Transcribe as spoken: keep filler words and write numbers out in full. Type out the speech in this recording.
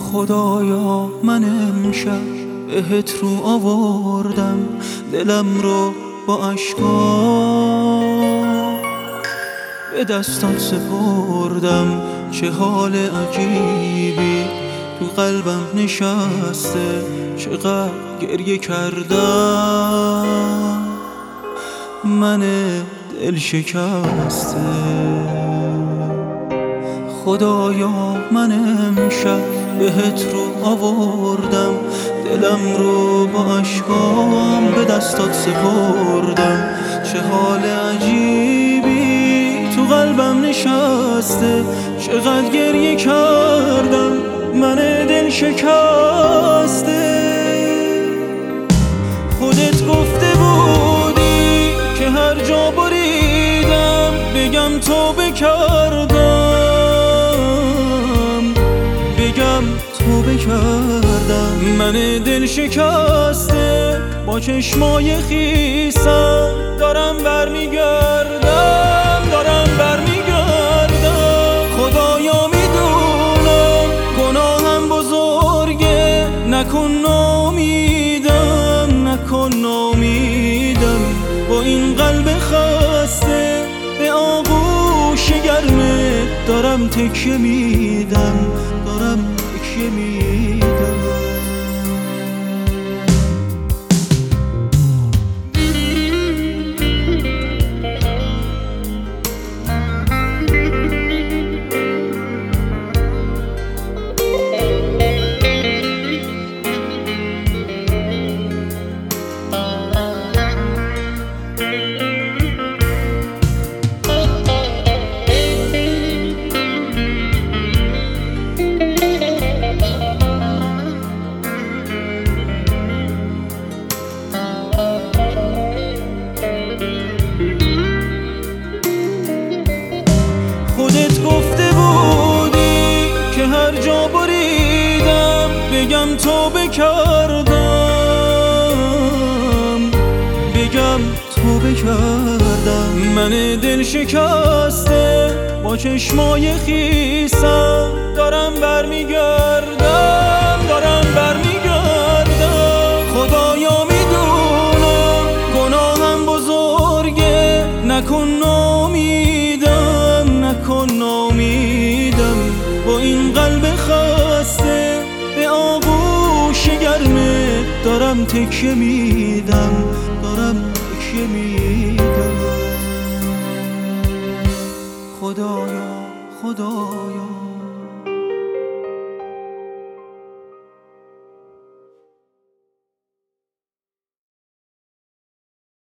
خدایا من امشب بهت رو آوردم دلم رو با اشکا به دستات سپردم. چه حال عجیبی تو قلبم نشسته، چقدر گریه کردم من دل شکسته. خدایا من امشب بهت رو آوردم دلم رو با اشکام به دستات سپردم. چه حال عجیبی تو قلبم نشسته، چقدر گریه کردم من دل شکسته. خودت گفته بودی که هر جا بریدم بگم توبه کردم، بگم توبه کردم. من دل شکسته با چشمای خیسم دارم برمیگردم، دارم برمیگردم. خدایا میدونم گناهم بزرگه، نکن نامیدم، نکن نامیدم. با این قلب خسته به آغوش گرمه دارم تکیه میدم، دارم تکیه میدم. خودت گفته بودی که هر جا بریدم بگم توبه کردم، بگم توبه کردم. من دل شکسته با چشمای خیسم دارم برمیگردم، دارم برمیگردم. خدایا میدونم گناهم بزرگه، نکن نامیدم، نکن نامیدم. با این قلب خسته به آغوش گرمه دارم تکیه میدم، دارم تکیه میدم. خدایا خدایا